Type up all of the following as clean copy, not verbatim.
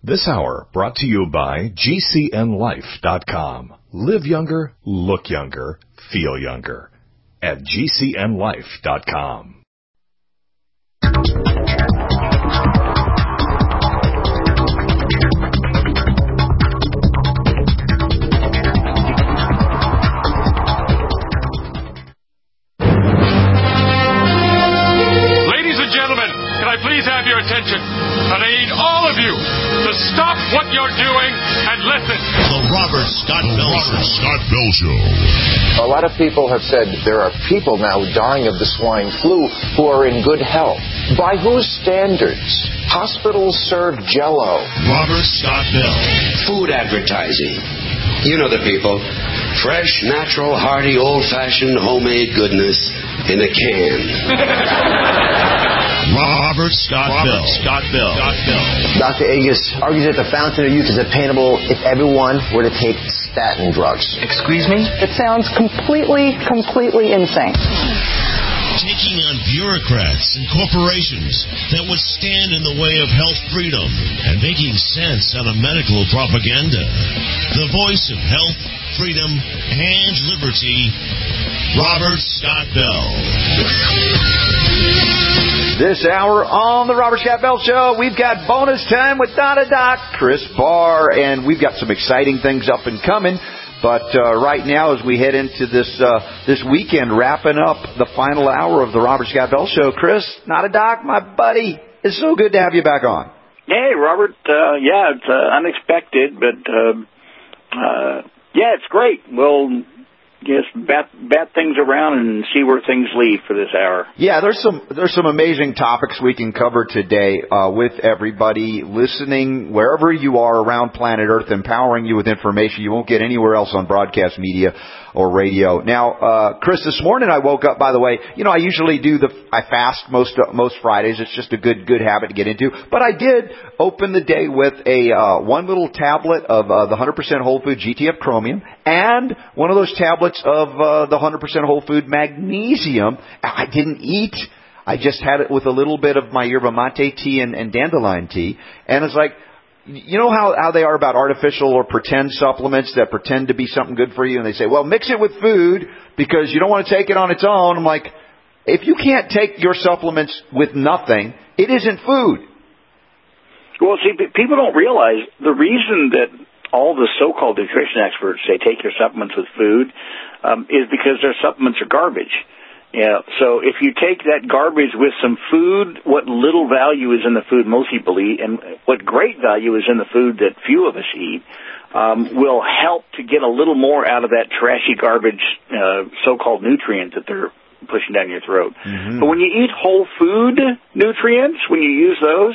This hour brought to you by GCNLife.com. Live younger, look younger, feel younger. At GCNLife.com. Please have your attention. And I need all of you to stop what you're doing and listen. The Robert Scott Bell Show. A lot of people have said there are people now dying of the swine flu who are in good health. By whose standards? Hospitals serve Jell-O. Robert Scott Bell. Food advertising. You know the people. Fresh, natural, hearty, old-fashioned, homemade goodness in a can. Robert Scott Bell. Dr. Agus argues that the fountain of youth is attainable if everyone were to take statin drugs. Excuse me? It sounds completely insane. Taking on bureaucrats and corporations that would stand in the way of health freedom and making sense out of medical propaganda. The voice of health, freedom, and liberty, Robert Scott Bell. This hour on the Robert Scott Bell Show, we've got bonus time with Donna Doc, Chris Barr, and we've got some exciting things up and coming. But right now, as we head into this weekend, wrapping up the final hour of the Robert Scott Bell Show, Chris, Donna Doc, my buddy, it's so good to have you back on. Hey, Robert. Yeah, it's unexpected, but yeah, it's great. We'll just bat things around and see where things lead for this hour. Yeah, there's some amazing topics we can cover today with everybody listening wherever you are around planet Earth, empowering you with information you won't get anywhere else on broadcast media or radio. Now, Chris, this morning I woke up, by the way, you know, I usually I fast most Fridays. It's just a good habit to get into. But I did open the day with one little tablet of the 100% whole food GTF chromium and one of those tablets of the 100% whole food magnesium. I didn't eat. I just had it with a little bit of my yerba mate tea and dandelion tea. And it's like, you know how they are about artificial or pretend supplements that pretend to be something good for you, and they say, well, mix it with food because you don't want to take it on its own. I'm like, if you can't take your supplements with nothing, it isn't food. Well, see, people don't realize the reason that all the so-called nutrition experts say take your supplements with food is because their supplements are garbage. Yeah, so if you take that garbage with some food, what little value is in the food most people eat, and what great value is in the food that few of us eat, will help to get a little more out of that trashy garbage so-called nutrient that they're pushing down your throat. Mm-hmm. But when you eat whole food nutrients, when you use those,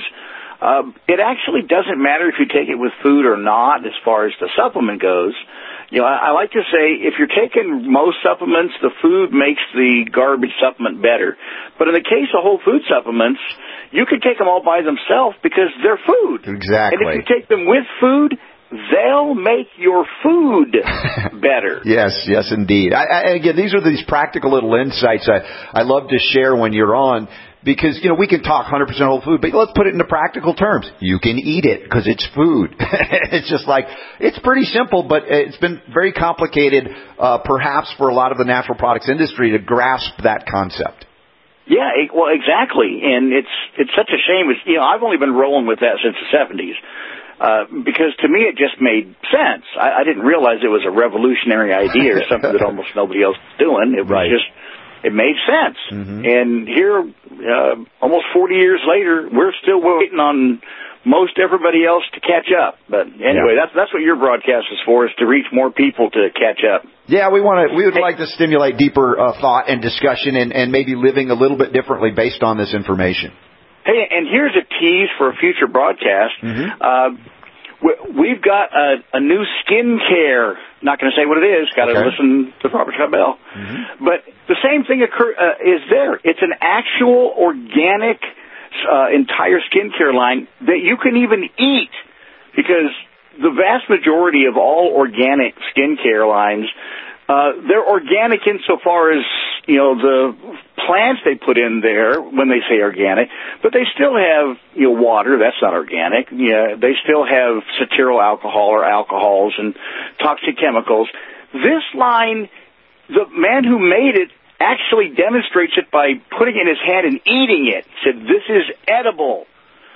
it actually doesn't matter if you take it with food or not as far as the supplement goes. You know, I like to say if you're taking most supplements, the food makes the garbage supplement better. But in the case of whole food supplements, you can take them all by themselves because they're food. Exactly. And if you take them with food, they'll make your food better. Yes, indeed. Again, these are these practical little insights I love to share when you're on. Because, you know, we can talk 100% whole food, but let's put it into practical terms. You can eat it because it's food. It's just like, it's pretty simple, but it's been very complicated, perhaps for a lot of the natural products industry to grasp that concept. Yeah, well, exactly. And it's such a shame. You know, I've only been rolling with that since the 70s. Because to me it just made sense. I didn't realize it was a revolutionary idea or something that almost nobody else was doing. It was just... It made sense. Mm-hmm. And here, almost 40 years later, we're still waiting on most everybody else to catch up. But anyway, that's what your broadcast is for, is to reach more people to catch up. Yeah, we would like to stimulate deeper thought and discussion and maybe living a little bit differently based on this information. Hey, and here's a tease for a future broadcast. Mm-hmm. We've got a new skincare. Not going to say what it is. Got to listen to Robert Scott Bell. Mm-hmm. But the same thing is there. It's an actual organic entire skincare line that you can even eat, because the vast majority of all organic skincare lines They're organic insofar as, the plants they put in there when they say organic, but they still have, water. That's not organic. Yeah, they still have cetyl alcohol or alcohols and toxic chemicals. This line, the man who made it actually demonstrates it by putting it in his hand and eating it. Said, this is edible.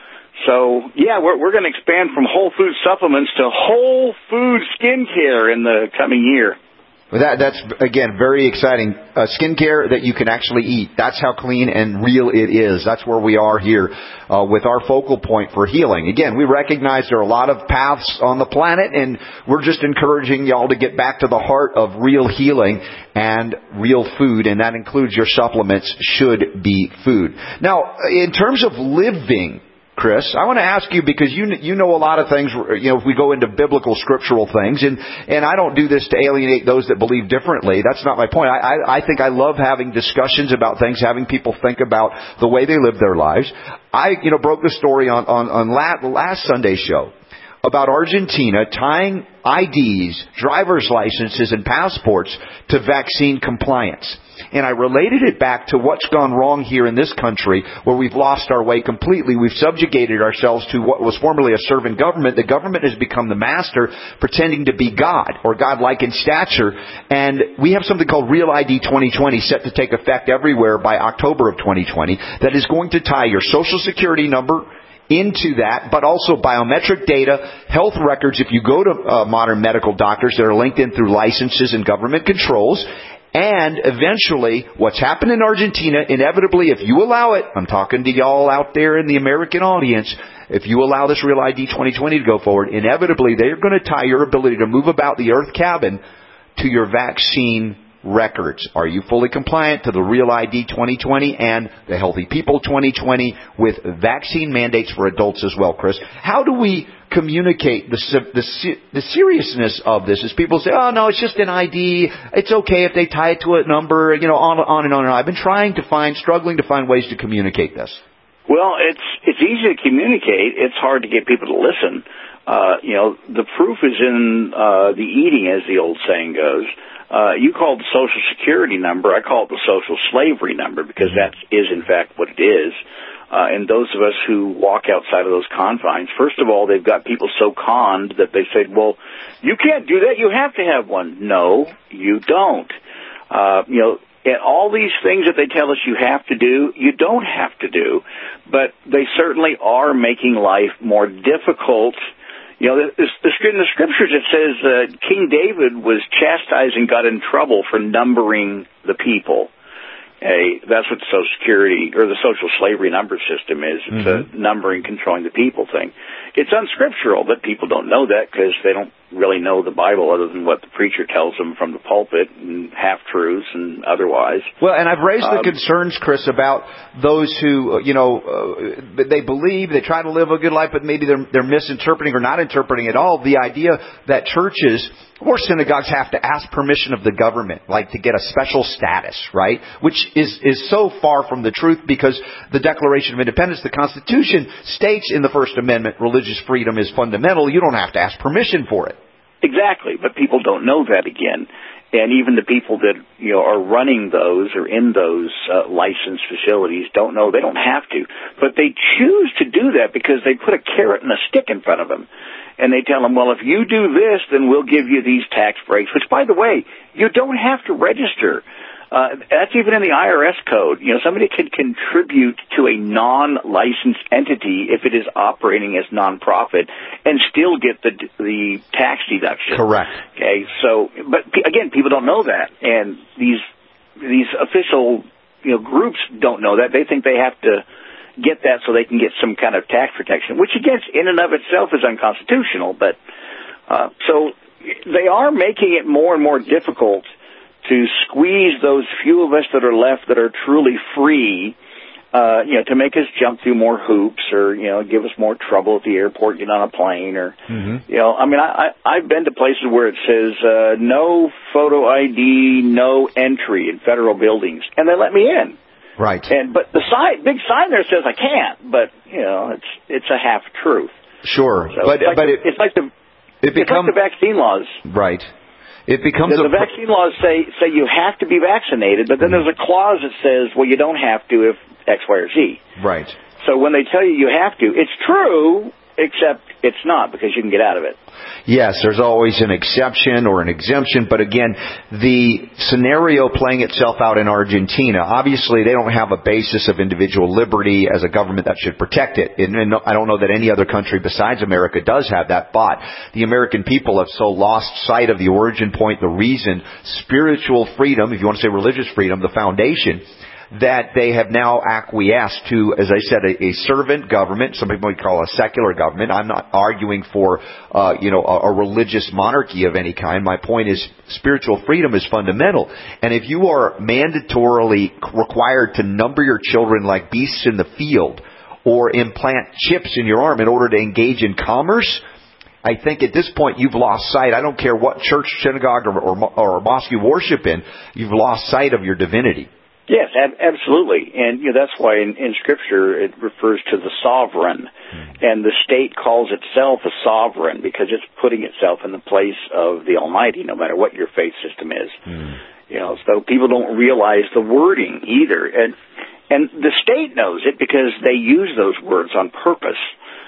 So, yeah, we're going to expand from whole food supplements to whole food skincare in the coming year. Well, that's, again, very exciting. Skincare that you can actually eat. That's how clean and real it is. That's where we are here with our focal point for healing. Again, we recognize there are a lot of paths on the planet, and we're just encouraging y'all to get back to the heart of real healing and real food, and that includes your supplements should be food. Now, in terms of living, Chris, I want to ask you, because you know a lot of things, if we go into biblical scriptural things, and I don't do this to alienate those that believe differently. That's not my point. I think I love having discussions about things, having people think about the way they live their lives. I, broke the story on last Sunday's show about Argentina tying IDs, driver's licenses, and passports to vaccine compliance. And I related it back to what's gone wrong here in this country, where we've lost our way completely. We've subjugated ourselves to what was formerly a servant government. The government has become the master, pretending to be God, or God-like in stature. And we have something called Real ID 2020 set to take effect everywhere by October of 2020 that is going to tie your Social Security number into that, but also biometric data, health records if you go to modern medical doctors that are linked in through licenses and government controls. And eventually, what's happened in Argentina, inevitably, if you allow it, I'm talking to y'all out there in the American audience, if you allow this Real ID 2020 to go forward, inevitably they're going to tie your ability to move about the Earth cabin to your vaccine records. Are you fully compliant to the Real ID 2020 and the Healthy People 2020 with vaccine mandates for adults as well, Chris? How do we communicate the seriousness of this? As people say, oh, no, it's just an ID. It's okay if they tie it to a number, on and on and on. I've been struggling to find ways to communicate this. Well, it's easy to communicate. It's hard to get people to listen. The proof is in the eating, as the old saying goes. You call it the Social Security number. I call it the social slavery number, because that is, in fact, what it is. And those of us who walk outside of those confines, first of all, they've got people so conned that they say, well, you can't do that. You have to have one. No, you don't. And all these things that they tell us you have to do, you don't have to do. But they certainly are making life more difficult. In the scriptures it says King David was chastised and got in trouble for numbering the people. That's what the Social Security or the social slavery number system is. It's a numbering, controlling the people thing. It's unscriptural, but people don't know that because they don't really know the Bible other than what the preacher tells them from the pulpit and half-truths and otherwise. Well, and I've raised the concerns, Chris, about those who, they believe, they try to live a good life, but maybe they're misinterpreting or not interpreting at all the idea that churches or synagogues have to ask permission of the government, like to get a special status, right? Which is so far from the truth, because the Declaration of Independence, the Constitution, states in the First Amendment religious freedom is fundamental. You don't have to ask permission for it. Exactly, but people don't know that again. And even the people that are running those or in those licensed facilities don't know. They don't have to. But they choose to do that because they put a carrot and a stick in front of them. And they tell them, well, if you do this, then we'll give you these tax breaks, which, by the way, you don't have to register. That's even in the IRS code. Somebody can contribute to a non-licensed entity if it is operating as nonprofit and still get the tax deduction. Correct. Okay. So, but again, people don't know that, and these official groups don't know that. They think they have to get that so they can get some kind of tax protection, which again, in and of itself is unconstitutional. But so they are making it more and more difficult to squeeze those few of us that are left that are truly free, to make us jump through more hoops or, give us more trouble at the airport, get on a plane or, I've been to places where it says, no photo ID, no entry in federal buildings, and they let me in. Right. But the big sign there says I can't, but, it's a half truth. Sure. So it's like the vaccine laws. Right. It becomes the vaccine laws say you have to be vaccinated, but then there's a clause that says, well, you don't have to if X, Y, or Z. Right. So when they tell you have to, it's true, except it's not, because you can get out of it. Yes, there's always an exception or an exemption, but again, the scenario playing itself out in Argentina, obviously they don't have a basis of individual liberty as a government that should protect it. And I don't know that any other country besides America does have that, but the American people have so lost sight of the origin point, the reason, spiritual freedom, if you want to say religious freedom, the foundation, that they have now acquiesced to, as I said, a servant government. Some people might call it a secular government. I'm not arguing for, a religious monarchy of any kind. My point is spiritual freedom is fundamental. And if you are mandatorily required to number your children like beasts in the field or implant chips in your arm in order to engage in commerce, I think at this point you've lost sight. I don't care what church, synagogue, or mosque you worship in, you've lost sight of your divinity. Yes, absolutely. And that's why in Scripture it refers to the sovereign. And the state calls itself a sovereign because it's putting itself in the place of the Almighty, no matter what your faith system is. So people don't realize the wording either. And the state knows it because they use those words on purpose,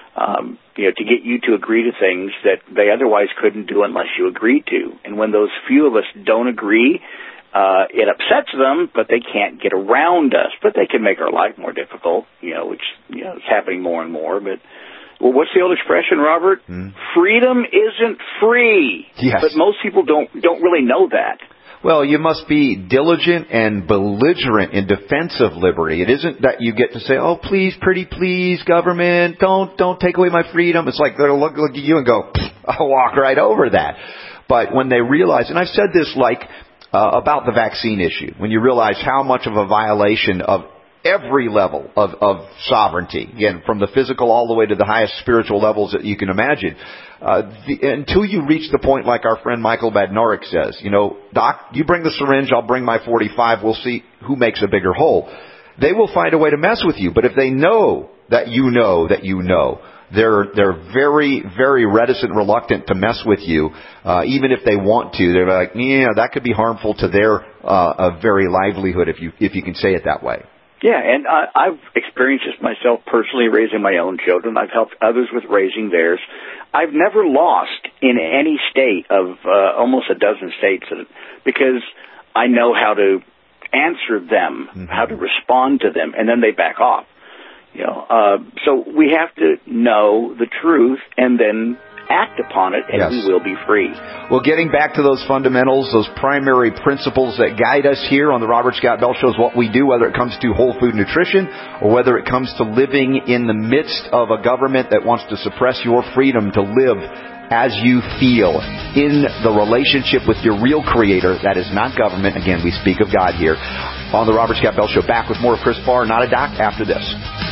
to get you to agree to things that they otherwise couldn't do unless you agreed to. And when those few of us don't agree, it upsets them, but they can't get around us. But they can make our life more difficult, which is happening more and more. But what's the old expression, Robert? Freedom isn't free. Yes. But most people don't really know that. Well, you must be diligent and belligerent in defense of liberty. It isn't that you get to say, "Oh, please, pretty please, government, don't take away my freedom." It's like they'll look at you and go, "I'll walk right over that." But when they realize, and I've said this about the vaccine issue, when you realize how much of a violation of every level of sovereignty, again, from the physical all the way to the highest spiritual levels that you can imagine, until you reach the point like our friend Michael Badnarik says, Doc, you bring the syringe, I'll bring my 45, we'll see who makes a bigger hole. They will find a way to mess with you, but if they know that you know, they're very, very reticent, reluctant to mess with you, even if they want to. They're like, that could be harmful to their very livelihood, if you can say it that way. Yeah, and I've experienced this myself personally, raising my own children. I've helped others with raising theirs. I've never lost in any state of almost a dozen states because I know how to answer them, how to respond to them, and then they back off. So we have to know the truth and then act upon it, and we will be free. Well, getting back to those fundamentals, those primary principles that guide us here on the Robert Scott Bell Show is what we do, whether it comes to whole food nutrition or whether it comes to living in the midst of a government that wants to suppress your freedom to live as you feel in the relationship with your real creator. That is not government. Again, we speak of God here on the Robert Scott Bell Show. Back with more of Chris Farr, Not a Doc, after this.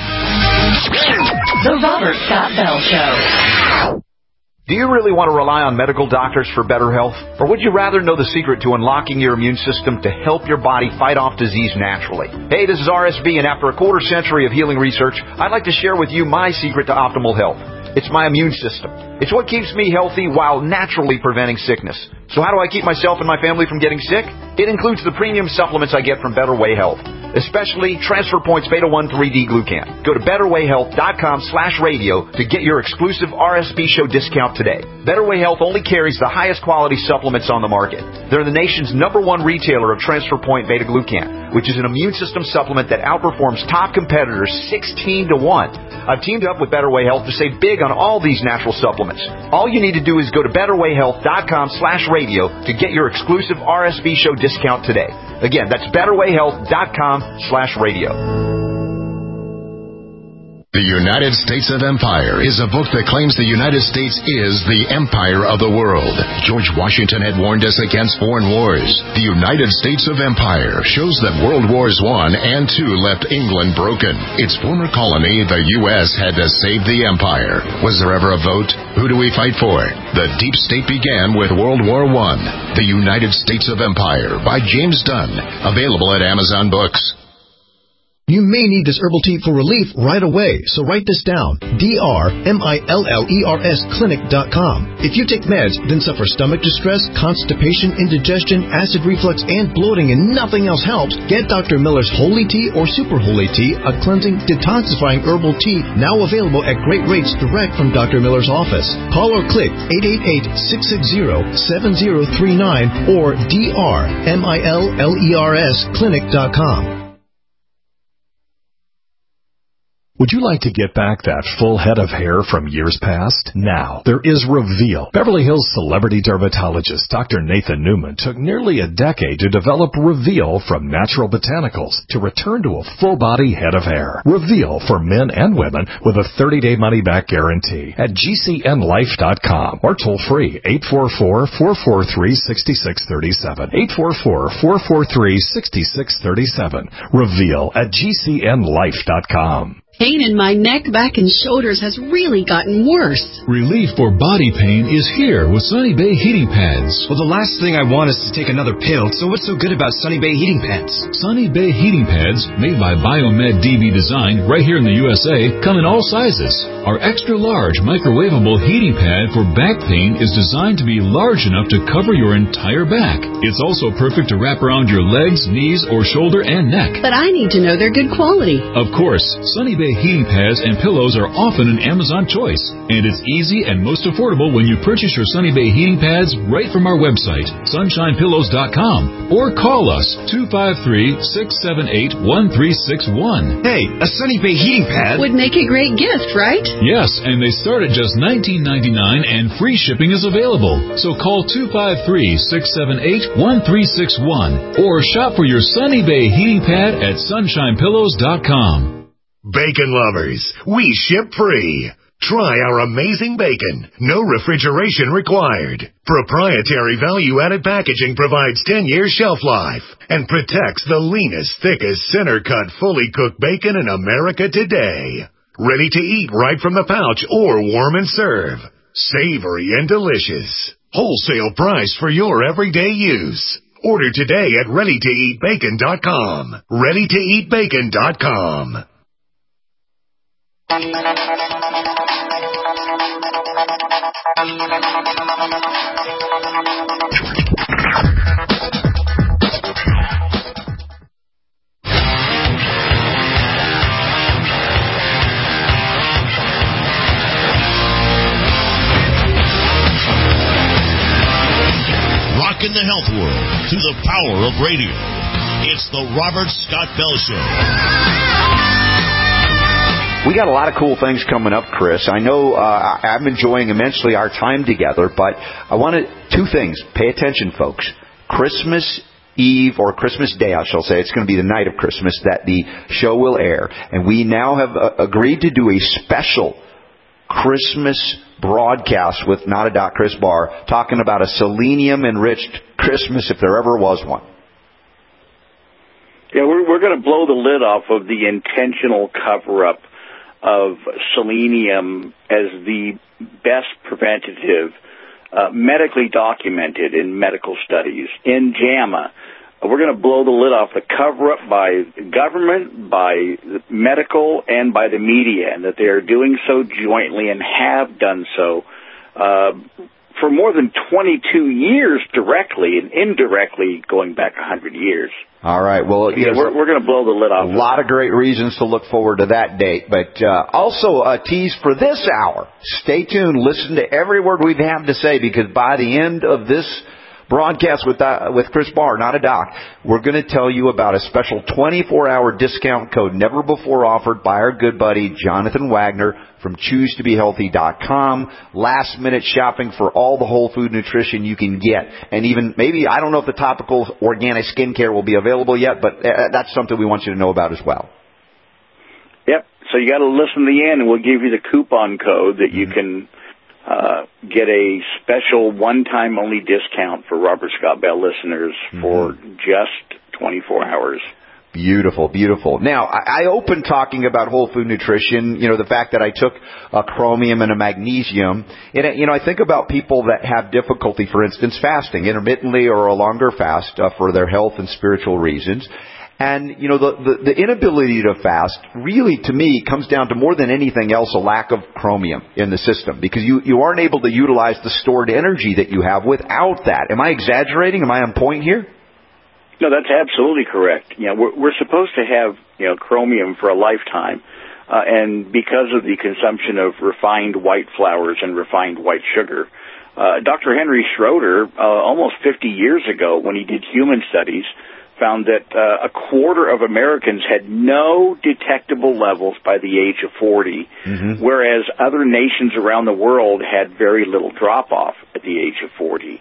The Robert Scott Bell Show. Do you really want to rely on medical doctors for better health? Or would you rather know the secret to unlocking your immune system to help your body fight off disease naturally? Hey, this is RSB, and after a quarter century of healing research, I'd like to share with you my secret to optimal health. It's my immune system. It's what keeps me healthy while naturally preventing sickness. So how do I keep myself and my family from getting sick? It includes the premium supplements I get from Better Way Health, especially Transfer Points Beta 1 3D Glucan. Go to BetterWayHealth.com/radio to get your exclusive RSB show discount today. Better Way Health only carries the highest quality supplements on the market. They're the nation's #1 retailer of Transfer Point Beta Glucan, which is an immune system supplement that outperforms top competitors 16 to 1. I've teamed up with Better Way Health to save big on all these natural supplements. All you need to do is go to BetterWayHealth.com/radio to get your exclusive RSB show discount today. Again, that's BetterWayHealth.com/radio. The United States of Empire is a book that claims the United States is the empire of the world. George Washington had warned us against foreign wars. The United States of Empire shows that World Wars I and II left England broken. Its former colony, the U.S., had to save the empire. Was there ever a vote? Who do we fight for? The deep state began with World War I. The United States of Empire by James Dunn. Available at Amazon Books. You may need this herbal tea for relief right away, so write this down. DRMILLERS Clinic.com. If you take meds, then suffer stomach distress, constipation, indigestion, acid reflux, and bloating, and nothing else helps, get Dr. Miller's Holy Tea or Super Holy Tea, a cleansing, detoxifying herbal tea, now available at great rates direct from Dr. Miller's office. Call or click 888-660-7039 or DRMILLERS Clinic.com. Would you like to get back that full head of hair from years past? Now, there is Reveal. Beverly Hills celebrity dermatologist Dr. Nathan Newman took nearly a decade to develop Reveal from natural botanicals to return to a full-body head of hair. Reveal for men and women with a 30-day money-back guarantee at GCNlife.com or toll free 844-443-6637. 844-443-6637. Reveal at GCNlife.com. Pain in my neck, back, and shoulders has really gotten worse. Relief for body pain is here with Sunny Bay heating pads. Well, the last thing I want is to take another pill, so what's so good about Sunny Bay heating pads? Sunny Bay heating pads, made by Biomed DB Design right here in the USA, come in all sizes. Our extra-large microwavable heating pad for back pain is designed to be large enough to cover your entire back. It's also perfect to wrap around your legs, knees, or shoulder and neck. But I need to know they're good quality. Of course, Sunny Bay heating pads and pillows are often an Amazon choice, and it's easy and most affordable when you purchase your Sunny Bay heating pads right from our website, sunshinepillows.com, or call us 253-678-1361. Hey, a Sunny Bay heating pad would make a great gift, right? Yes, and they start at just $19.99 and free shipping is available. So call 253-678-1361 or shop for your Sunny Bay heating pad at sunshinepillows.com. Bacon lovers, we ship free. Try our amazing bacon. No refrigeration required. Proprietary value-added packaging provides 10 years shelf life and protects the leanest, thickest, center-cut, fully cooked bacon in America today. Ready to eat right from the pouch or warm and serve. Savory and delicious. Wholesale price for your everyday use. Order today at ReadyToEatBacon.com. ReadyToEatBacon.com. Rocking the health world through the power of radio. It's the Robert Scott Bell Show. We got a lot of cool things coming up, Chris. I know I'm enjoying immensely our time together, but I wanted two things. Pay attention, folks. Christmas Eve, or Christmas Day, I shall say. It's going to be the night of Christmas that the show will air. And we now have agreed to do a special Christmas broadcast with Not a Doc Chris Barr, talking about a selenium-enriched Christmas, if there ever was one. Yeah, we're going to blow the lid off of the intentional cover-up of selenium as the best preventative, medically documented in medical studies, in JAMA. We're going to blow the lid off the cover-up by government, by medical, and by the media, and that they are doing so jointly and have done so for more than 22 years directly and indirectly going back 100 years. All right. Well, yeah, we're going to blow the lid off. A lot of great reasons to look forward to that date. But also a tease for this hour. Stay tuned. Listen to every word we have to say, because by the end of this broadcast with Chris Barr, Not a Doc, we're going to tell you about a special 24-hour discount code never before offered by our good buddy Jonathan Wagner from ChooseToBeHealthy.com. Last-minute shopping for all the whole food nutrition you can get. And even maybe, I don't know if the topical organic skincare will be available yet, but that's something we want you to know about as well. Yep. So you got to listen to the end, and we'll give you the coupon code that you can get a special one-time only discount for Robert Scott Bell listeners for just 24 hours. Beautiful, beautiful. Now, I opened talking about whole food nutrition, the fact that I took a chromium and a magnesium. And, I think about people that have difficulty, for instance, fasting intermittently or a longer fast for their health and spiritual reasons. And, the inability to fast really, to me, comes down to more than anything else a lack of chromium in the system, because you aren't able to utilize the stored energy that you have without that. Am I exaggerating? Am I on point here? No, that's absolutely correct. We're supposed to have, chromium for a lifetime. And because of the consumption of refined white flours and refined white sugar, Dr. Henry Schroeder, almost 50 years ago, when he did human studies, found that a quarter of Americans had no detectable levels by the age of 40, whereas other nations around the world had very little drop-off at the age of 40.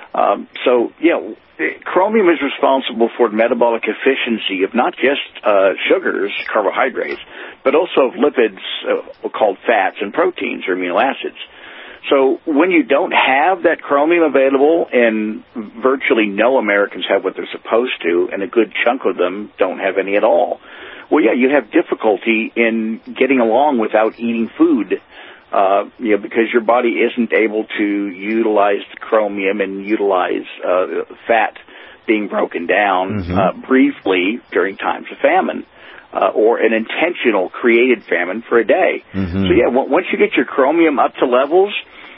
Chromium is responsible for metabolic efficiency of not just sugars, carbohydrates, but also of lipids called fats and proteins or amino acids. So when you don't have that chromium available, and virtually no Americans have what they're supposed to, and a good chunk of them don't have any at all, well, you have difficulty in getting along without eating food, because your body isn't able to utilize chromium and utilize fat being broken down briefly during times of famine. Or an intentional created famine for a day. So once you get your chromium up to levels,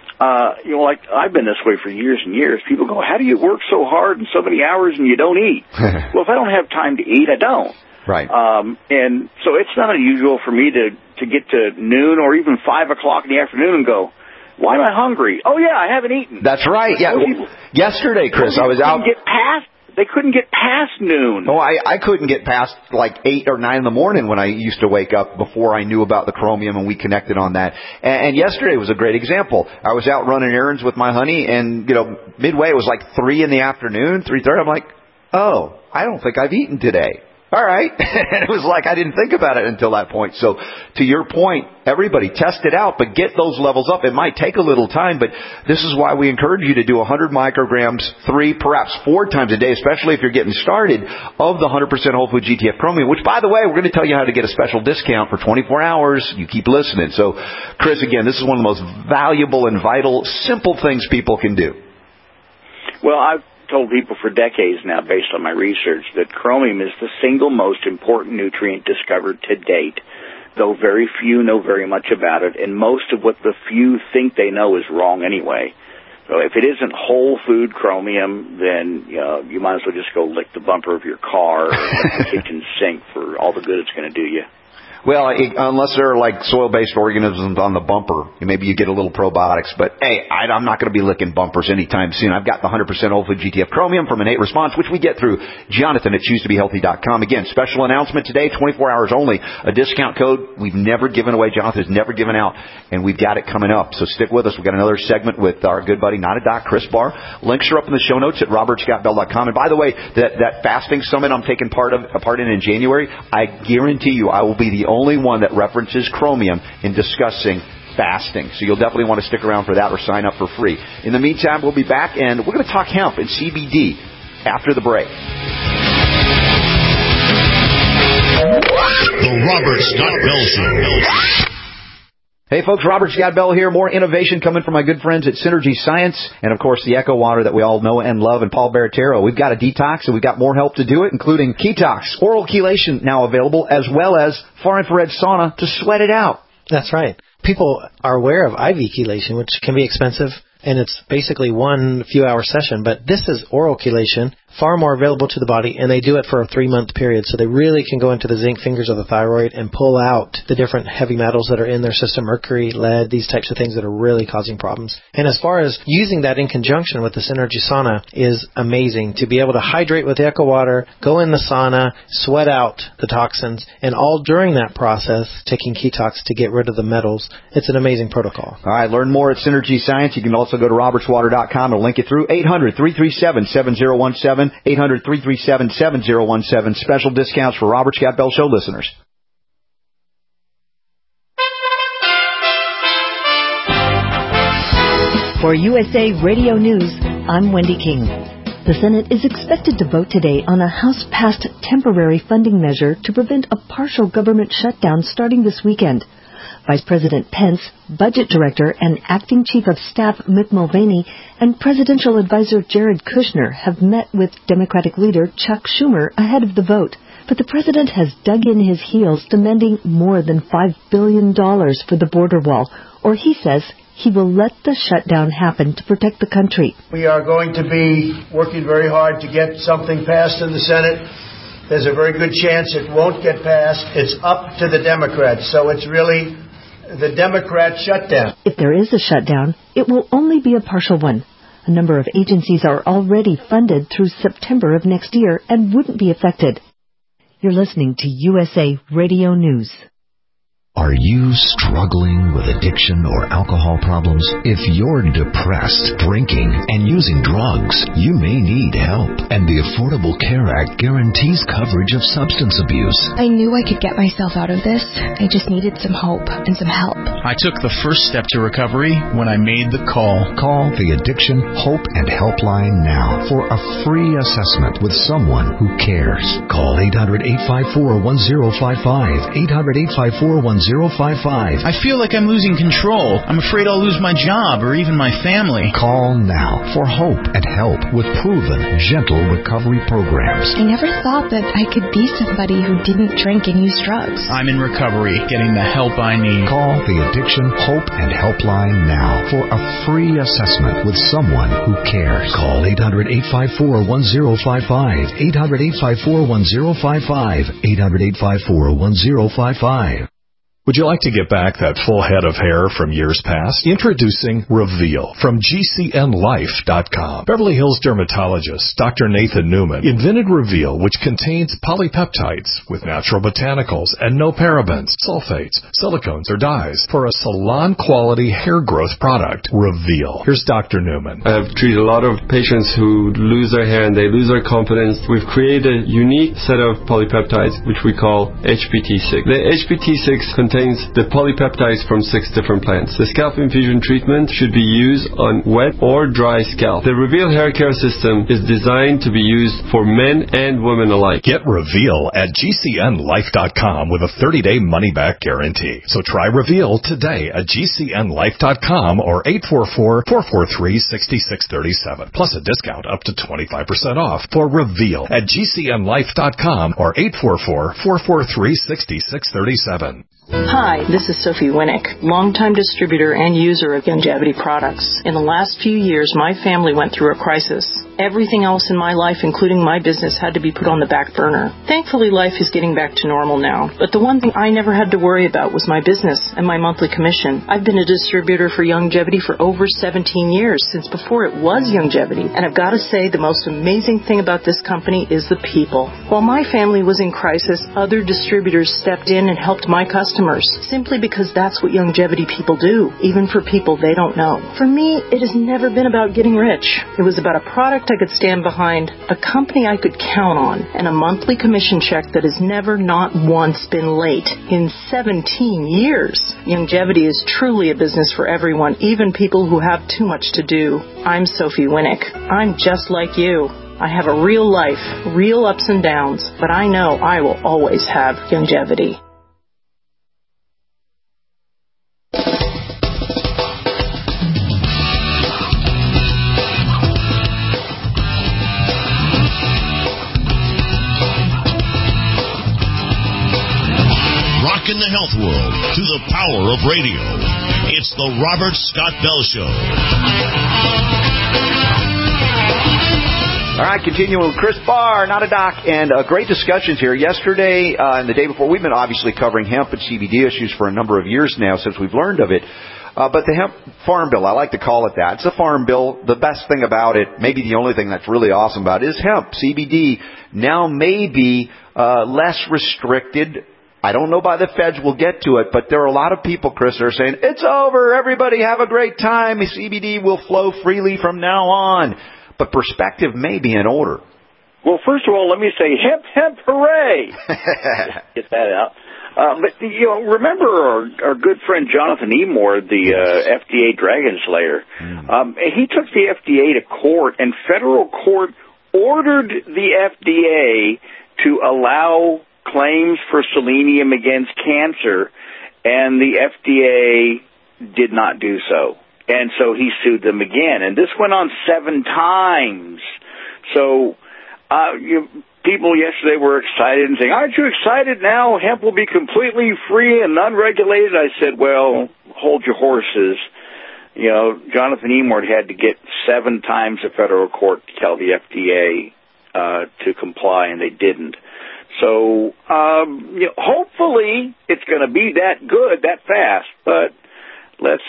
like I've been this way for years and years. People go, how do you work so hard and so many hours and you don't eat? Well, if I don't have time to eat, I don't. Right. And so it's not unusual for me to get to noon or even 5 o'clock in the afternoon and go, why am I hungry? Oh yeah, I haven't eaten. That's right. Yeah. Yesterday, Chris, I was out. They couldn't get past noon. Oh, I couldn't get past like 8 or 9 in the morning when I used to wake up before I knew about the chromium, and we connected on that. And yesterday was a great example. I was out running errands with my honey, and, midway it was like 3 in the afternoon, 3:30. I'm like, oh, I don't think I've eaten today. All right. And it was like I didn't think about it until that point. So to your point, everybody test it out, but get those levels up. It might take a little time, but this is why we encourage you to do 100 micrograms 3, perhaps 4 times a day, especially if you're getting started, of the 100% whole food GTF chromium, which, by the way, we're going to tell you how to get a special discount for 24 hours. You keep listening. So, Chris, again, this is one of the most valuable and vital, simple things people can do. Well, I've told people for decades now, based on my research, that chromium is the single most important nutrient discovered to date, though very few know very much about it, and most of what the few think they know is wrong anyway. So if it isn't whole food chromium, then you might as well just go lick the bumper of your car or the kitchen sink for all the good it's going to do you. Well, unless there are like soil-based organisms on the bumper, maybe you get a little probiotics. But, hey, I'm not going to be licking bumpers anytime soon. I've got the 100% whole food GTF chromium from Innate Response, which we get through Jonathan at ChooseToBeHealthy.com. Again, special announcement today, 24 hours only. A discount code we've never given away. Jonathan's never given out, and we've got it coming up. So stick with us. We've got another segment with our good buddy, Not a Doc, Chris Barr. Links are up in the show notes at RobertScottBell.com. And, by the way, that fasting summit I'm taking part in January, I guarantee you I will be the only one that references chromium in discussing fasting. So you'll definitely want to stick around for that or sign up for free. In the meantime, we'll be back, and we're going to talk hemp and CBD after the break. The Robert Scott Bell Show. Hey folks, Robert Scott Bell here. More innovation coming from my good friends at Synergy Science, and of course the Echo Water that we all know and love, and Paul Baratero. We've got a detox, and we've got more help to do it, including Ketox, oral chelation now available, as well as far infrared sauna to sweat it out. That's right. People are aware of IV chelation, which can be expensive, and it's basically one few-hour session. But this is oral chelation, far more available to the body, and they do it for a 3-month period. So they really can go into the zinc fingers of the thyroid and pull out the different heavy metals that are in their system, mercury, lead, these types of things that are really causing problems. And as far as using that in conjunction with the Synergy Sauna is amazing. To be able to hydrate with the Echo Water, go in the sauna, sweat out the toxins, and all during that process, taking Ketox to get rid of the metals. It's an amazing protocol. All right, learn more at Synergy Science. You can also go to robertswater.com and link it through 800-337-7017. 800-337-7017. Special discounts for Robert Scott Bell Show listeners. For USA Radio News, I'm Wendy King. The Senate is expected to vote today on a House-passed temporary funding measure to prevent a partial government shutdown starting this weekend. Vice President Pence, Budget Director and Acting Chief of Staff Mick Mulvaney, and Presidential Advisor Jared Kushner have met with Democratic leader Chuck Schumer ahead of the vote. But the president has dug in his heels, demanding more than $5 billion for the border wall, or he says he will let the shutdown happen to protect the country. We are going to be working very hard to get something passed in the Senate. There's a very good chance it won't get passed. It's up to the Democrats, so it's really the Democrat shutdown. If there is a shutdown, it will only be a partial one. A number of agencies are already funded through September of next year and wouldn't be affected. You're listening to USA Radio News. Are you struggling with addiction or alcohol problems? If you're depressed, drinking, and using drugs, you may need help. And the Affordable Care Act guarantees coverage of substance abuse. I knew I could get myself out of this. I just needed some hope and some help. I took the first step to recovery when I made the call. Call the Addiction Hope and Helpline now for a free assessment with someone who cares. Call 800-854-1055. 800-854-1055. I feel like I'm losing control. I'm afraid I'll lose my job or even my family. Call now for hope and help with proven, gentle recovery programs. I never thought that I could be somebody who didn't drink and use drugs. I'm in recovery, getting the help I need. Call the Addiction Hope and Helpline now for a free assessment with someone who cares. Call 800-854-1055. 800-854-1055. 800-854-1055. Would you like to get back that full head of hair from years past? Introducing Reveal from GCNLife.com. Beverly Hills dermatologist Dr. Nathan Newman invented Reveal, which contains polypeptides with natural botanicals and no parabens, sulfates, silicones, or dyes for a salon-quality hair growth product. Reveal. Here's Dr. Newman. I've treated a lot of patients who lose their hair and they lose their confidence. We've created a unique set of polypeptides, which we call HPT6. The HPT6 contains the polypeptides from 6 different plants. The scalp infusion treatment should be used on wet or dry scalp. The Reveal hair care system is designed to be used for men and women alike. Get Reveal at GCNLife.com with a 30-day money-back guarantee. So try Reveal today at GCNLife.com or 844-443-6637. Plus a discount up to 25% off for Reveal at GCNLife.com or 844-443-6637. Hi, this is Sophie Winnick, longtime distributor and user of Youngevity products. In the last few years, my family went through a crisis. Everything else in my life, including my business, had to be put on the back burner. Thankfully, life is getting back to normal now. But the one thing I never had to worry about was my business and my monthly commission. I've been a distributor for Youngevity for over 17 years, since before it was Youngevity. And I've got to say, the most amazing thing about this company is the people. While my family was in crisis, other distributors stepped in and helped my customers, simply because that's what Youngevity people do, even for people they don't know. For me, it has never been about getting rich. It was about a product I could stand behind, a company I could count on, and a monthly commission check that has never, not once, been late in 17 years. Youngevity is truly a business for everyone, even people who have too much to do. I'm Sophie Winnick. I'm just like you. I have a real life, real ups and downs, but I know I will always have Youngevity. In the health world to the power of radio. It's the Robert Scott Bell Show. All right, continuing with Chris Barr, not a doc, and great discussions here. Yesterday and the day before, we've been obviously covering hemp and CBD issues for a number of years now since we've learned of it. But the hemp farm bill, I like to call it that. It's a farm bill. The best thing about it, maybe the only thing that's really awesome about it, is hemp. CBD now may be less restricted. I don't know by the feds, we'll get to it, but there are a lot of people, Chris, that are saying, it's over, everybody have a great time, CBD will flow freely from now on. But perspective may be in order. Well, first of all, let me say, hemp, hemp, hooray! Get that out. But, remember our good friend Jonathan Emord, the FDA Dragon Slayer. He took the FDA to court, and federal court ordered the FDA to allow claims for selenium against cancer, and the FDA did not do so. And so he sued them again. And this went on 7 times. So people yesterday were excited and saying, aren't you excited now? Hemp will be completely free and unregulated. I said, well, hold your horses. You know, Jonathan Emord had to get 7 times the federal court to tell the FDA to comply, and they didn't. So, hopefully it's going to be that good, that fast, but let's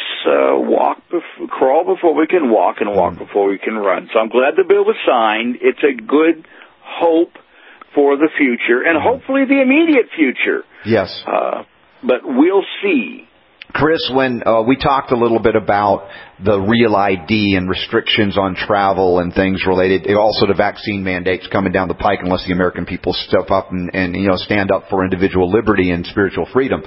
crawl before we can walk and walk before we can run. So I'm glad the bill was signed. It's a good hope for the future, and hopefully the immediate future. Yes. But we'll see. Chris, when we talked a little bit about the Real ID and restrictions on travel and things related, also to vaccine mandates coming down the pike unless the American people step up and stand up for individual liberty and spiritual freedom.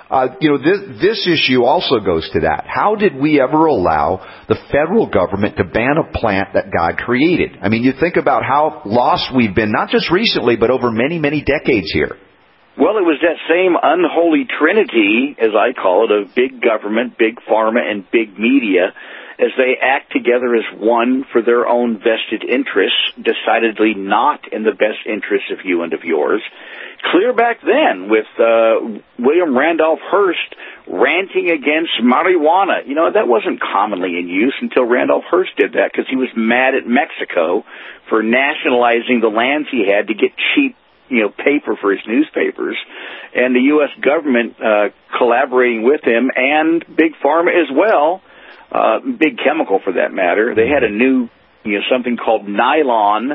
This issue also goes to that. How did we ever allow the federal government to ban a plant that God created? I mean, you think about how lost we've been, not just recently, but over many, many decades here. Well, it was that same unholy trinity, as I call it, of big government, big pharma, and big media, as they act together as one for their own vested interests, decidedly not in the best interests of you and of yours. Clear back then with William Randolph Hearst ranting against marijuana. You know, that wasn't commonly in use until Randolph Hearst did that because he was mad at Mexico for nationalizing the lands he had to get cheap paper for his newspapers, and the U.S. government collaborating with him, and Big Pharma as well, Big Chemical for that matter. They had a new, something called nylon,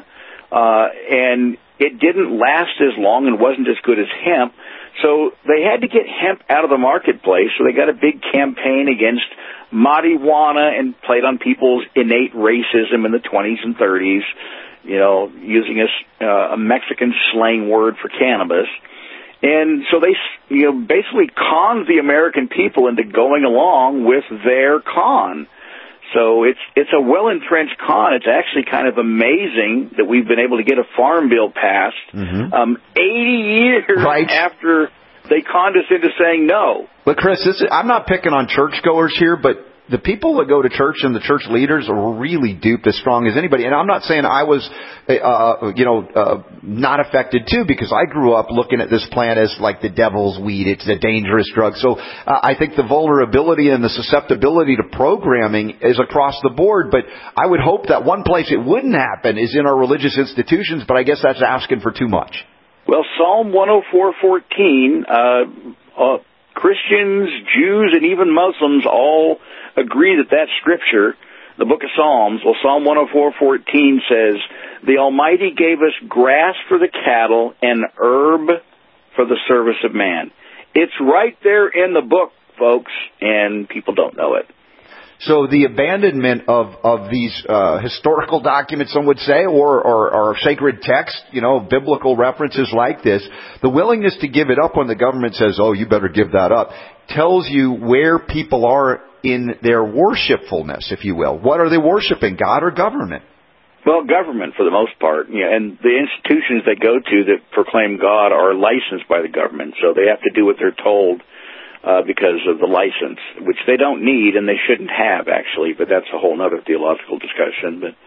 and it didn't last as long and wasn't as good as hemp, so they had to get hemp out of the marketplace, so they got a big campaign against marijuana and played on people's innate racism in the 20s and 30s. Using a Mexican slang word for cannabis. And so they, basically conned the American people into going along with their con. So it's a well-entrenched con. It's actually kind of amazing that we've been able to get a farm bill passed 80 years after they conned us into saying no. But Chris, I'm not picking on churchgoers here, but the people that go to church and the church leaders are really duped as strong as anybody. And I'm not saying I was, not affected too, because I grew up looking at this plant as like the devil's weed. It's a dangerous drug. So I think the vulnerability and the susceptibility to programming is across the board. But I would hope that one place it wouldn't happen is in our religious institutions. But I guess that's asking for too much. Well, Psalm 104:14, Christians, Jews, and even Muslims all agree that scripture, the book of Psalms, Psalm 104:14 says, the Almighty gave us grass for the cattle and herb for the service of man. It's right there in the book, folks, and people don't know it. So the abandonment of these historical documents, some would say, or sacred text, biblical references like this, the willingness to give it up when the government says, oh, you better give that up, tells you where people are in their worshipfulness, if you will. What are they worshiping, God or government? Well, government for the most part, and the institutions they go to that proclaim God are licensed by the government, so they have to do what they're told. Because of the license, which they don't need and they shouldn't have, actually, but that's a whole other theological discussion. But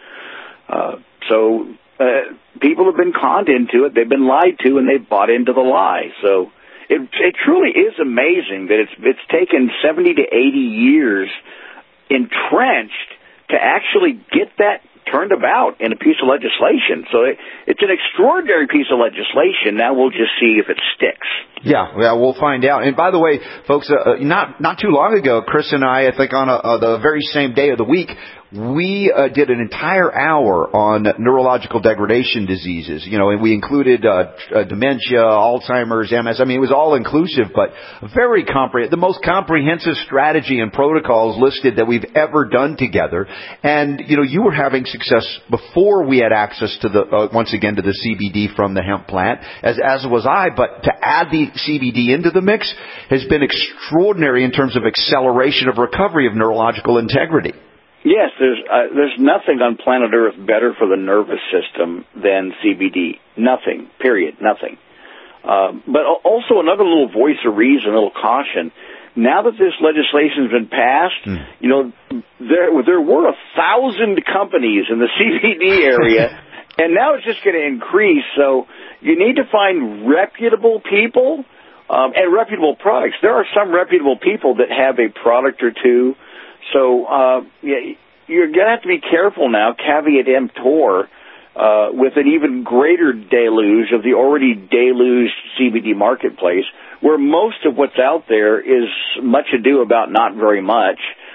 people have been conned into it, they've been lied to, and they've bought into the lie. So it truly is amazing that it's taken 70 to 80 years entrenched to actually get that turned about in a piece of legislation. So it's an extraordinary piece of legislation. Now we'll just see if it sticks. Yeah, we'll find out. And by the way, folks, not too long ago, Chris and I think on the very same day of the week, we did an entire hour on neurological degradation diseases. And we included dementia, Alzheimer's, MS. I mean, it was all inclusive, but very the most comprehensive strategy and protocols listed that we've ever done together. And you were having success before we had access to once again to the CBD from the hemp plant, as was I. But to add the CBD into the mix has been extraordinary in terms of acceleration of recovery of neurological integrity. Yes, there's nothing on planet Earth better for the nervous system than CBD. Nothing, period, nothing. But also another little voice of reason, a little caution. Now that this legislation has been passed, there were 1,000 companies in the CBD area, and now it's just going to increase. So you need to find reputable people and reputable products. There are some reputable people that have a product or two. So you're going to have to be careful now, caveat emptor, with an even greater deluge of the already deluged CBD marketplace, where most of what's out there is much ado about not very much.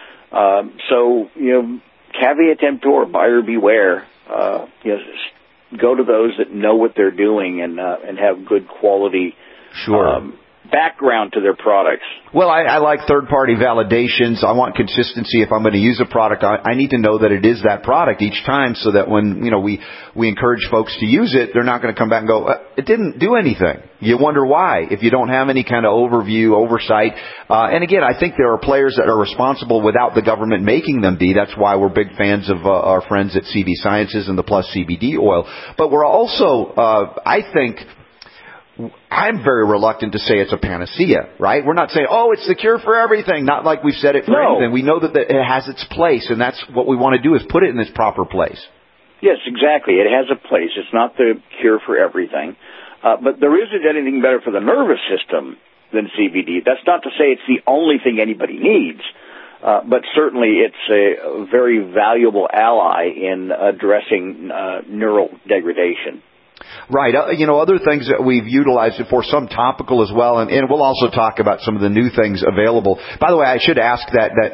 So, caveat emptor, buyer beware. Go to those that know what they're doing and have good quality background to their products. Well, I like third-party validations. I want consistency. If I'm going to use a product, I need to know that it is that product each time, so that when we encourage folks to use it, they're not going to come back and go, it didn't do anything. You wonder why if you don't have any kind of oversight. And again, I think there are players that are responsible without the government making them be. That's why we're big fans of our friends at CB Sciences and the Plus CBD oil. But we're also, I think, I'm very reluctant to say it's a panacea, right? We're not saying, it's the cure for everything, not like we've said it for anything. We know that it has its place, and that's what we want to do, is put it in its proper place. Yes, exactly. It has a place. It's not the cure for everything. But there isn't anything better for the nervous system than CBD. That's not to say it's the only thing anybody needs, but certainly it's a very valuable ally in addressing neural degradation. Right. Other things that we've utilized it for, some topical as well, and we'll also talk about some of the new things available. By the way, I should ask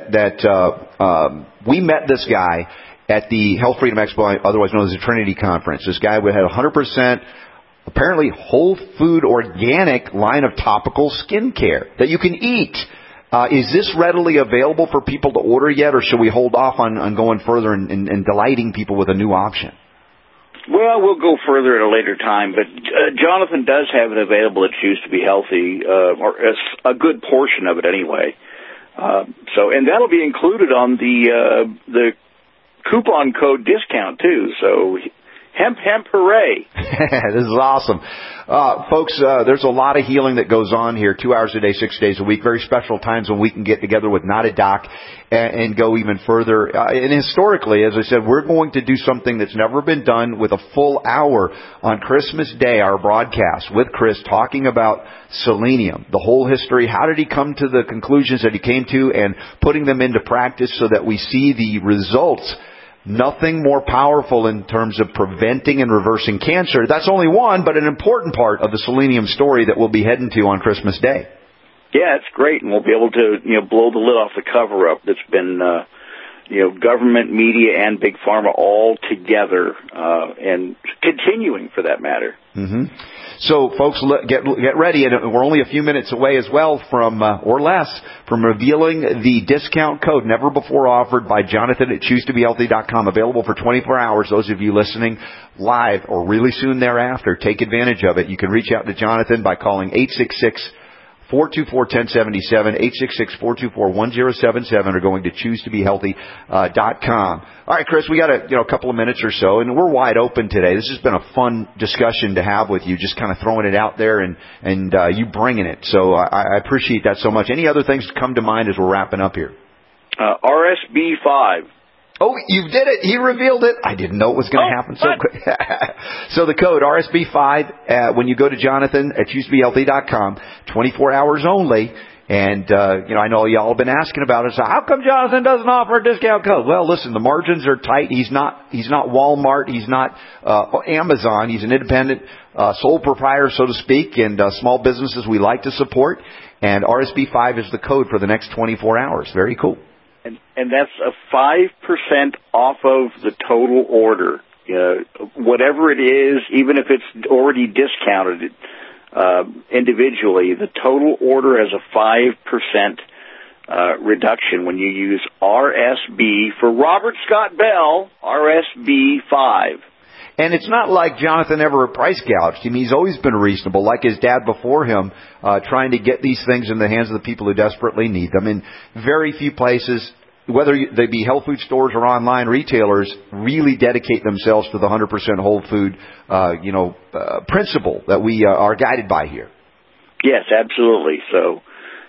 that we met this guy at the Health Freedom Expo, otherwise known as the Trinity Conference. This guy had 100%, apparently, whole food organic line of topical skincare that you can eat. Is this readily available for people to order yet, or should we hold off on going further and delighting people with a new option? Well, we'll go further at a later time, but Jonathan does have it available at Choose to Be Healthy, or a good portion of it anyway. And that'll be included on the coupon code discount too. So hemp, hooray! This is awesome. Folks, there's a lot of healing that goes on here, 2 hours a day, 6 days a week. Very special times when we can get together with Not a Doc and go even further. And historically, as I said, we're going to do something that's never been done with a full hour on Christmas Day, our broadcast with Chris, talking about selenium, the whole history. How did he come to the conclusions that he came to, and putting them into practice so that we see the results. Nothing more powerful in terms of preventing and reversing cancer. That's only one, but an important part of the selenium story that we'll be heading to on Christmas Day. Yeah, it's great, and we'll be able to blow the lid off the cover-up that's been government, media, and Big Pharma all together, and continuing for that matter. Mm-hmm. So, folks, get ready, and we're only a few minutes away as well from, or less, from revealing the discount code never before offered by Jonathan at ChooseToBeHealthy.com, available for 24 hours. Those of you listening live or really soon thereafter, take advantage of it. You can reach out to Jonathan by calling 866-424-1077, 866-424-1077, or going to ChooseToBeHealthy.com. All right, Chris, we got a couple of minutes or so, and we're wide open today. This has been a fun discussion to have with you, just kind of throwing it out there and you bringing it. So I appreciate that so much. Any other things that come to mind as we're wrapping up here? RSB5. Oh, you did it. He revealed it. I didn't know it was going to happen so quick. So the code RSB5, when you go to Jonathan at ChooseToBeHealthy.com, 24 hours only. And, I know y'all have been asking about it. So how come Jonathan doesn't offer a discount code? Well, listen, the margins are tight. He's not Walmart. He's not Amazon. He's an independent sole proprietor, so to speak, and small businesses we like to support. And RSB5 is the code for the next 24 hours. Very cool. And that's a 5% off of the total order. Whatever it is, even if it's already discounted individually, the total order has a 5% reduction when you use RSB for Robert Scott Bell, RSB5. And it's not like Jonathan ever price gouged. I mean, he's always been reasonable, like his dad before him, trying to get these things in the hands of the people who desperately need them. In very few places, whether they be health food stores or online retailers, really dedicate themselves to the 100% whole food, principle that we are guided by here. Yes, absolutely. So,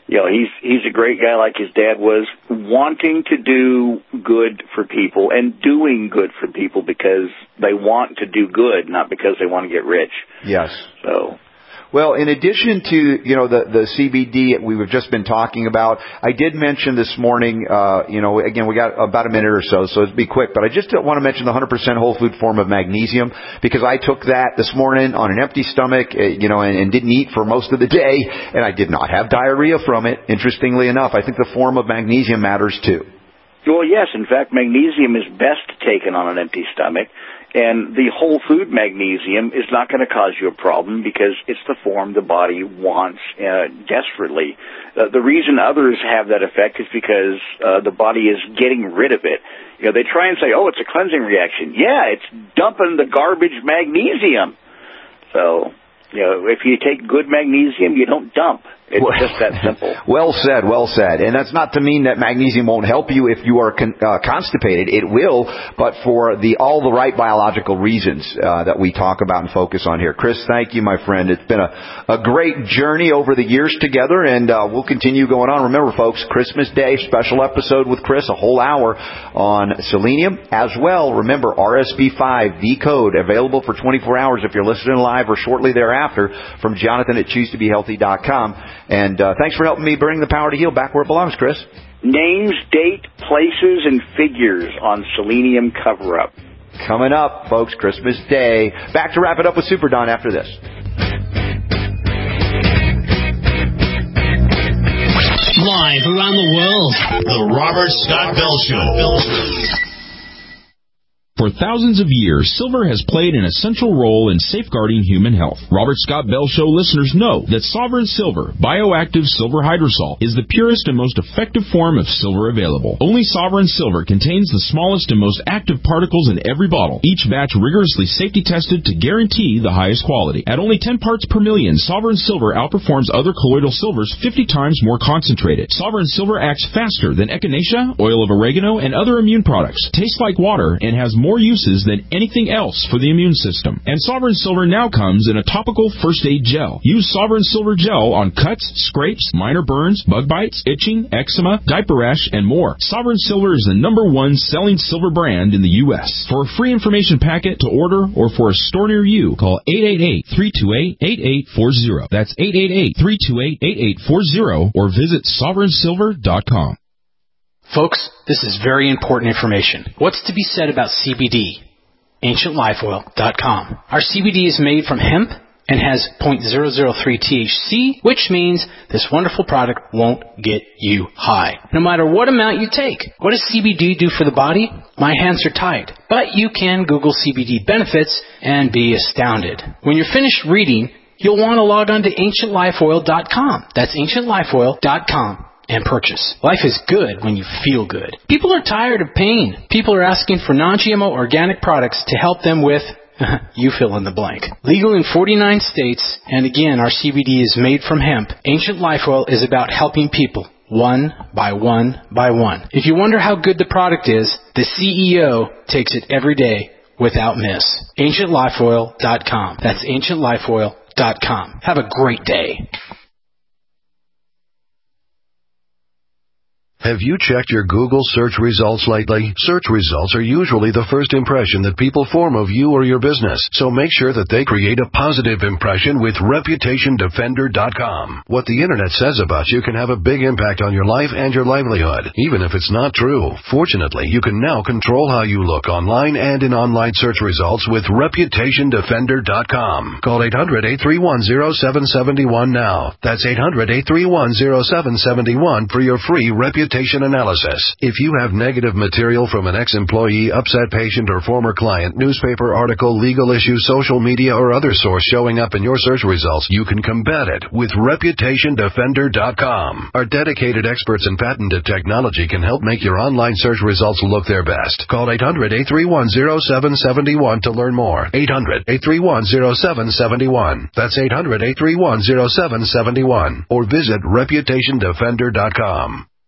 he's a great guy like his dad was, wanting to do good for people and doing good for people because they want to do good, not because they want to get rich. Yes. So... Well, in addition to, the CBD we've just been talking about, I did mention this morning, again, we got about a minute or so it'll be quick, but I just want to mention the 100% whole food form of magnesium, because I took that this morning on an empty stomach, and didn't eat for most of the day, and I did not have diarrhea from it, interestingly enough. I think the form of magnesium matters too. Well, yes. In fact, magnesium is best taken on an empty stomach. And the whole food magnesium is not going to cause you a problem because it's the form the body wants desperately. The reason others have that effect is because the body is getting rid of it. They try and say, it's a cleansing reaction. Yeah, it's dumping the garbage magnesium. So, if you take good magnesium, you don't dump. It's just that simple. Well said. And that's not to mean that magnesium won't help you if you are constipated. It will, but for all the right biological reasons that we talk about and focus on here. Chris, thank you, my friend. It's been a great journey over the years together, and we'll continue going on. Remember, folks, Christmas Day, special episode with Chris, a whole hour on selenium. As well, remember, RSB5, the code, available for 24 hours if you're listening live or shortly thereafter from Jonathan at ChooseToBeHealthy.com. And thanks for helping me bring the power to heal back where it belongs, Chris. Names, date, places, and figures on Selenium cover-up. Coming up, folks, Christmas Day. Back to wrap it up with Super Don after this. Live around the world, the Robert Scott Bell Show. For thousands of years, silver has played an essential role in safeguarding human health. Robert Scott Bell Show listeners know that Sovereign Silver, bioactive silver hydrosol, is the purest and most effective form of silver available. Only Sovereign Silver contains the smallest and most active particles in every bottle, each batch rigorously safety tested to guarantee the highest quality. At only 10 parts per million, Sovereign Silver outperforms other colloidal silvers 50 times more concentrated. Sovereign Silver acts faster than echinacea, oil of oregano, and other immune products, tastes like water, and has more uses than anything else for the immune system. And Sovereign Silver now comes in a topical first aid gel. Use Sovereign Silver gel on cuts, scrapes, minor burns, bug bites, itching, eczema, diaper rash, and more. Sovereign Silver is the #1 selling silver brand in the U.S. For a free information packet to order or for a store near you, call 888-328-8840. That's 888-328-8840 or visit sovereignsilver.com. Folks, this is very important information. What's to be said about CBD? AncientLifeOil.com. Our CBD is made from hemp and has 0.003 THC, which means this wonderful product won't get you high, no matter what amount you take. What does CBD do for the body? My hands are tied. But you can Google CBD benefits and be astounded. When you're finished reading, you'll want to log on to AncientLifeOil.com. That's AncientLifeOil.com. And purchase. Life is good when you feel good. People are tired of pain. People are asking for non-GMO organic products to help them with, you fill in the blank. Legal in 49 states, and again, our CBD is made from hemp. Ancient Life Oil is about helping people, one by one by one. If you wonder how good the product is, the CEO takes it every day without miss. AncientLifeOil.com. That's AncientLifeOil.com. Have a great day. Have you checked your Google search results lately? Search results are usually the first impression that people form of you or your business, so make sure that they create a positive impression with ReputationDefender.com. What the Internet says about you can have a big impact on your life and your livelihood, even if it's not true. Fortunately, you can now control how you look online and in online search results with ReputationDefender.com. Call 800-831-0771 now. That's 800-831-0771 for your free reputation analysis. If you have negative material from an ex-employee, upset patient, or former client, newspaper article, legal issue, social media, or other source showing up in your search results, you can combat it with ReputationDefender.com. Our dedicated experts in patented technology can help make your online search results look their best. Call 800-831-0771 to learn more. 800-831-0771. That's 800-831-0771. Or visit ReputationDefender.com.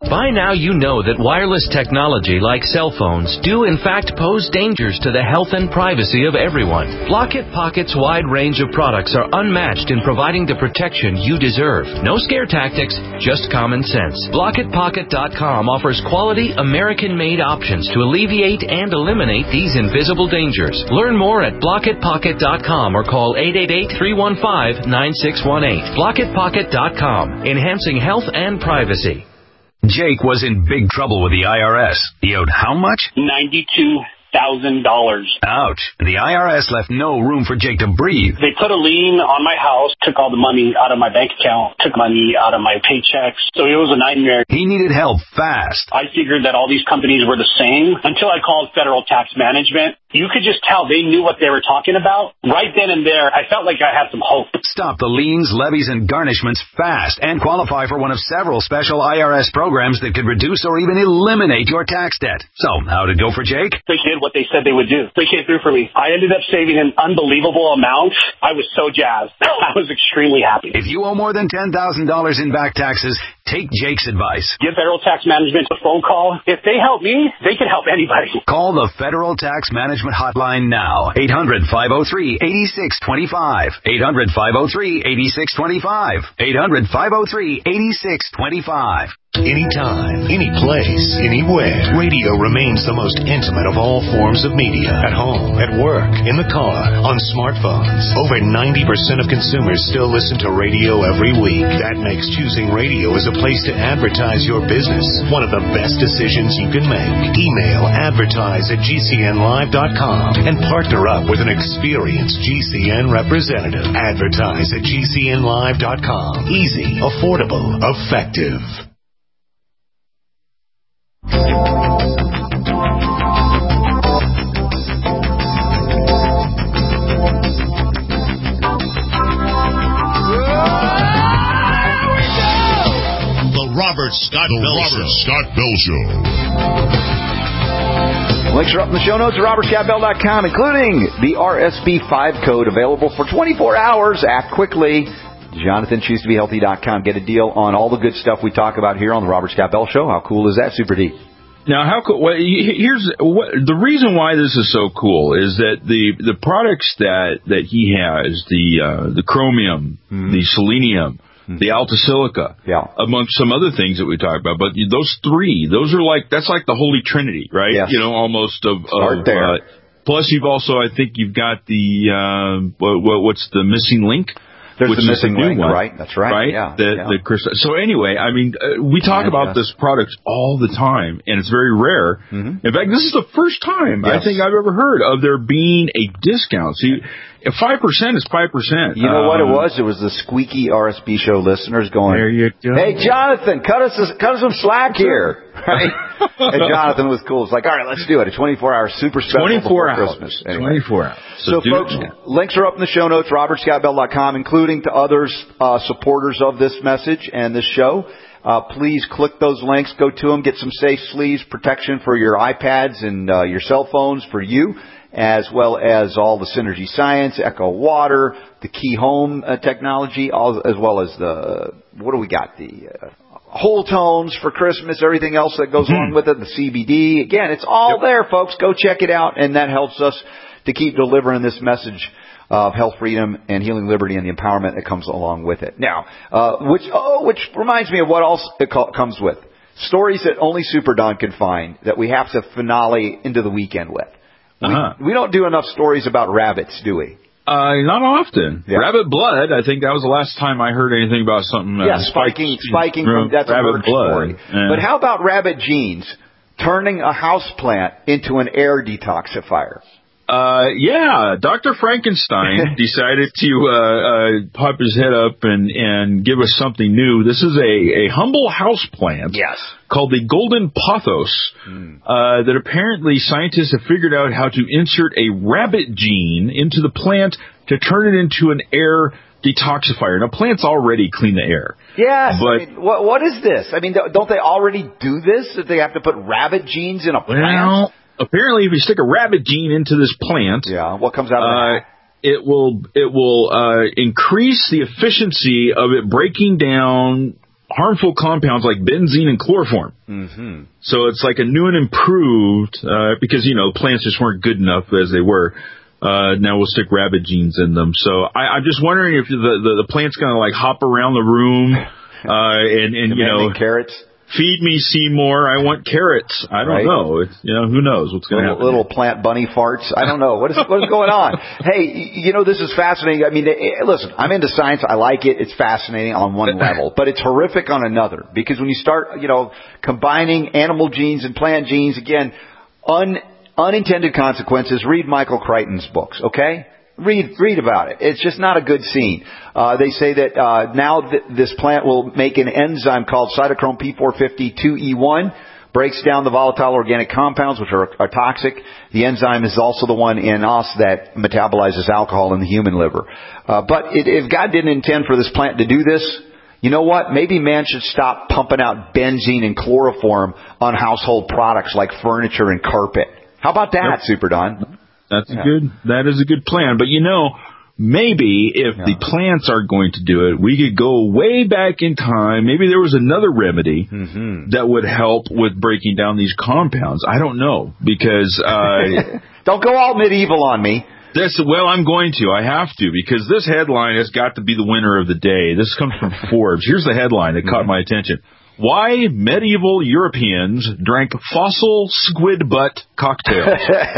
By now you know that wireless technology like cell phones do in fact pose dangers to the health and privacy of everyone. Blockit Pocket's wide range of products are unmatched in providing the protection you deserve. No scare tactics, just common sense. BlockitPocket.com offers quality American-made options to alleviate and eliminate these invisible dangers. Learn more at BlockitPocket.com or call 888-315-9618. BlockitPocket.com, enhancing health and privacy. Jake was in big trouble with the IRS. He owed how much? $92,000. Ouch. The IRS left no room for Jake to breathe. They put a lien on my house, took all the money out of my bank account, took money out of my paychecks. So it was a nightmare. He needed help fast. I figured that all these companies were the same until I called Federal Tax Management. You could just tell they knew what they were talking about. Right then and there, I felt like I had some hope. Stop the liens, levies, and garnishments fast and qualify for one of several special IRS programs that could reduce or even eliminate your tax debt. So, how'd it go for Jake? They did what they said they would do. They came through for me. I ended up saving an unbelievable amount. I was so jazzed. I was extremely happy. If you owe more than $10,000 in back taxes, take Jake's advice. Give Federal Tax Management a phone call. If they help me, they can help anybody. Call the Federal Tax Management hotline now. 800-503-8625. 800-503-8625. 800-503-8625. Anytime, any place, anywhere. Radio remains the most intimate of all forms of media. At home, at work, in the car, on smartphones. Over 90% of consumers still listen to radio every week. That makes choosing radio as a place to advertise your business one of the best decisions you can make. Email advertise@gcnlive.com and partner up with an experienced GCN representative. Advertise@gcnlive.com. Easy, affordable, effective. Robert Scott Bell Show. Links are up in the show notes at robertscottbell.com, including the RSB5 code available for 24 hours. Act quickly. JonathanChooseToBeHealthy.com. Get a deal on all the good stuff we talk about here on the Robert Scott Bell Show. How cool is that, Super D? Now, how cool? Well, here's the reason why this is so cool is that the products that he has, the chromium, the selenium, the alta-silica, amongst some other things that we talk about. But those three, that's like the Holy Trinity, right? Yes. Almost of there. Plus, I think you've got the, what's the missing link? There's which the missing link, one, right? That's right. Yeah. So anyway, I mean, we talk about this product all the time, and it's very rare. Mm-hmm. In fact, this is the first time I think I've ever heard of there being a discount. So 5% is 5%. You know what it was? It was the squeaky RSB show listeners going, there you go. Hey, Jonathan, cut us some slack here. Right? And Jonathan was cool. It's like, all right, let's do it. A 24-hour super special 24 hours. Christmas. Anyway. 24 hours. So folks, links are up in the show notes, robertscottbell.com, including to others, supporters of this message and this show. Please click those links, go to them, get some safe sleeves protection for your iPads and your cell phones for you, as well as all the Synergy Science, Echo Water, the Key Home technology, as well as the, what do we got? The whole tones for Christmas, everything else that goes along with it, the CBD. Again, it's all there, folks. Go check it out, and that helps us to keep delivering this message of health, freedom, and healing liberty, and the empowerment that comes along with it. Now, which reminds me of what else it comes with. Stories that only Super Don can find that we have to finale into the weekend with. We don't do enough stories about rabbits, do we? Not often. Yeah. Rabbit blood, I think that was the last time I heard anything about something. Spiking from that's rabbit blood. Story. Yeah. But how about rabbit genes turning a houseplant into an air detoxifier? Dr. Frankenstein decided to pop his head up and give us something new. This is a humble houseplant called the golden pothos that apparently scientists have figured out how to insert a rabbit gene into the plant to turn it into an air detoxifier. Now, plants already clean the air. Yes. But, I mean, what is this? I mean, don't they already do this? That they have to put rabbit genes in a plant? Well, apparently, if you stick a rabbit gene into this plant, what comes out of that? It will increase the efficiency of it breaking down harmful compounds like benzene and chloroform. Mm-hmm. So it's like a new and improved, because, plants just weren't good enough as they were. Now we'll stick rabbit genes in them. So I'm just wondering if the plant's going to like hop around the room, and carrots. Feed me, Seymour. I want carrots. I don't know. Who knows what's going to happen. Little plant bunny farts. I don't know. What is going on? Hey, this is fascinating. I mean, listen, I'm into science. I like it. It's fascinating on one level, but it's horrific on another, because when you start, combining animal genes and plant genes, again, unintended consequences. Read Michael Crichton's books, okay? Read about it. It's just not a good scene. They say that now this plant will make an enzyme called cytochrome P450-2E1, breaks down the volatile organic compounds, which are toxic. The enzyme is also the one in us that metabolizes alcohol in the human liver. But if God didn't intend for this plant to do this, you know what? Maybe man should stop pumping out benzene and chloroform on household products like furniture and carpet. How about that, Super Don? That is a good plan. But maybe if the plants are going to do it, we could go way back in time. Maybe there was another remedy that would help with breaking down these compounds. I don't know, because don't go all medieval on me. I'm going to. I have to, because this headline has got to be the winner of the day. This comes from Forbes. Here's the headline that caught my attention. Why medieval Europeans drank fossil squid butt cocktails.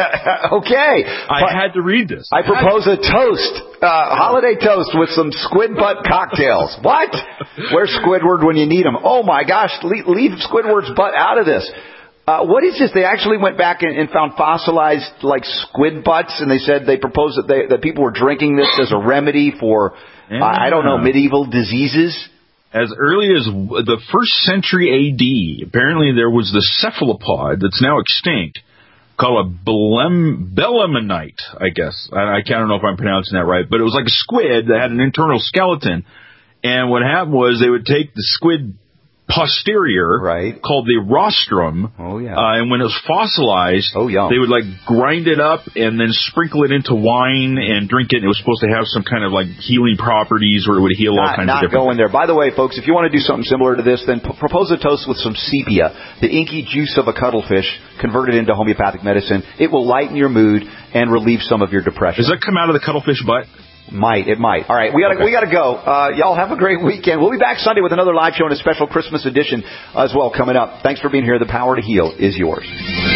Okay. I had to read this. I propose a toast, holiday toast with some squid butt cocktails. What? Where's Squidward when you need him? Oh my gosh, leave Squidward's butt out of this. What is this? They actually went back and found fossilized squid butts, and they proposed that people were drinking this as a remedy for, medieval diseases. As early as the 1st century A.D., apparently there was the cephalopod that's now extinct called a belemnite, I guess. I don't know if I'm pronouncing that right, but it was like a squid that had an internal skeleton. And what happened was they would take the squid posterior, called the rostrum. Oh, yeah. And when it was fossilized, they would grind it up and then sprinkle it into wine and drink it. It was supposed to have some kind of healing properties where it would heal all kinds of different going there. By the way, folks, if you want to do something similar to this, then propose a toast with some sepia, the inky juice of a cuttlefish converted into homeopathic medicine. It will lighten your mood and relieve some of your depression. Does that come out of the cuttlefish butt? It might. All right, we gotta go. Y'all have a great weekend. We'll be back Sunday with another live show and a special Christmas edition as well coming up. Thanks for being here. The power to heal is yours.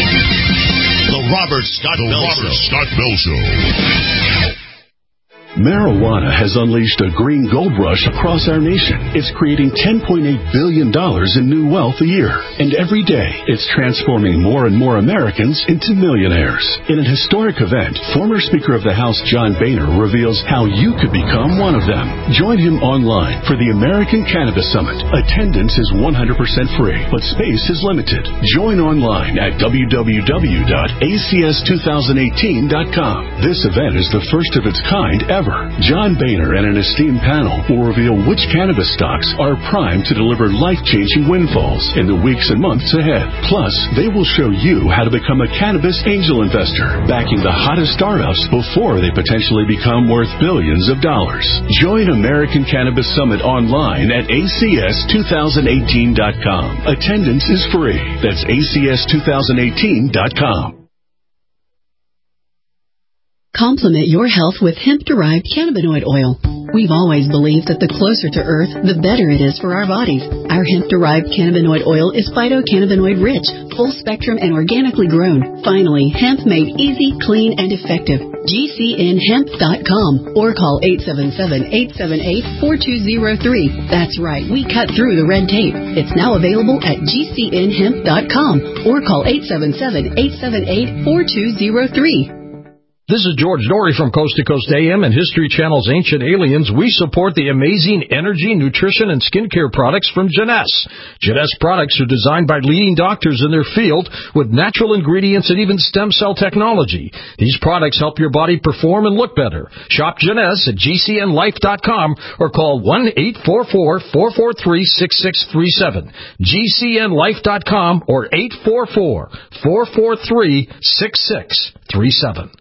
The Robert Scott Bell Show. Marijuana has unleashed a green gold rush across our nation. It's creating $10.8 billion in new wealth a year. And every day, it's transforming more and more Americans into millionaires. In an historic event, former Speaker of the House John Boehner reveals how you could become one of them. Join him online for the American Cannabis Summit. Attendance is 100% free, but space is limited. Join online at www.acs2018.com. This event is the first of its kind ever. John Boehner and an esteemed panel will reveal which cannabis stocks are primed to deliver life-changing windfalls in the weeks and months ahead. Plus, they will show you how to become a cannabis angel investor, backing the hottest startups before they potentially become worth billions of dollars. Join American Cannabis Summit online at acs2018.com. Attendance is free. That's acs2018.com. Complement your health with hemp-derived cannabinoid oil. We've always believed that the closer to Earth, the better it is for our bodies. Our hemp-derived cannabinoid oil is phytocannabinoid-rich, full-spectrum, and organically grown. Finally, hemp made easy, clean, and effective. GCNHemp.com or call 877-878-4203. That's right, we cut through the red tape. It's now available at GCNHemp.com or call 877-878-4203. This is George Dory from Coast to Coast AM and History Channel's Ancient Aliens. We support the amazing energy, nutrition, and skincare products from Jeunesse. Jeunesse products are designed by leading doctors in their field with natural ingredients and even stem cell technology. These products help your body perform and look better. Shop Jeunesse at GCNLife.com or call 1-844-443-6637. GCNLife.com or 844-443-6637.